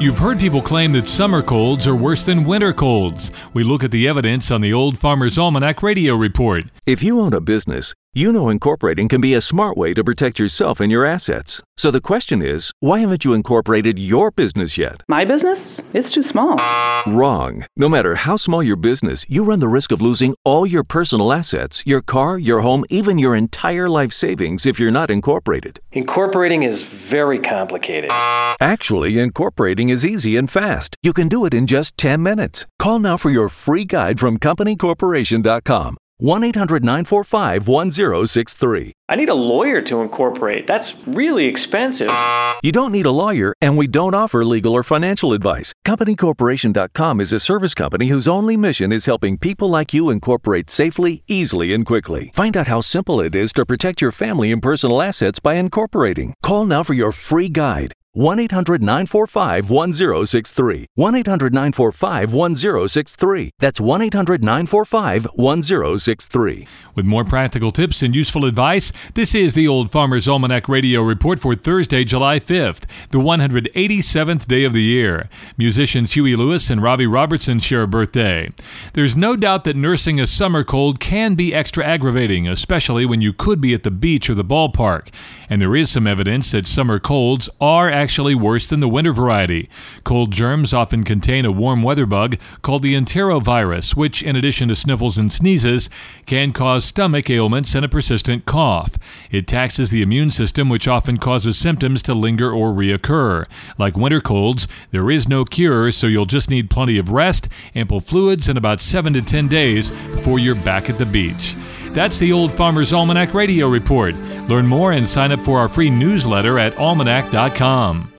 You've heard people claim that summer colds are worse than winter colds. We look at the evidence on the Old Farmer's Almanac radio report. If you own a business, you know incorporating can be a smart way to protect yourself and your assets. So the question is, why haven't you incorporated your business yet? My business? It's too small. Wrong. No matter how small your business, you run the risk of losing all your personal assets, your car, your home, even your entire life savings if you're not incorporated. Incorporating is very complicated. Actually, incorporating is easy and fast. You can do it in just 10 minutes. Call now for your free guide from CompanyCorporation.com. 1-800-945-1063. I need a lawyer to incorporate. That's really expensive. You don't need a lawyer, and we don't offer legal or financial advice. CompanyCorporation.com is a service company whose only mission is helping people like you incorporate safely, easily, and quickly. Find out how simple it is to protect your family and personal assets by incorporating. Call now for your free guide. 1-800-945-1063. 1-800-945-1063. That's 1-800-945-1063. With more practical tips and useful advice, this is the Old Farmer's Almanac radio report for Thursday, July 5th, the 187th day of the year. Musicians Huey Lewis and Robbie Robertson share a birthday. There's no doubt that nursing a summer cold can be extra aggravating, especially when you could be at the beach or the ballpark. And there is some evidence that summer colds are actually worse than the winter variety. Cold germs often contain a warm weather bug called the enterovirus, which, in addition to sniffles and sneezes, can cause stomach ailments and a persistent cough. It taxes the immune system, which often causes symptoms to linger or reoccur. Like winter colds, there is no cure, so you'll just need plenty of rest, ample fluids, and about 7 to 10 days before you're back at the beach. That's the Old Farmer's Almanac radio report. Learn more and sign up for our free newsletter at almanac.com.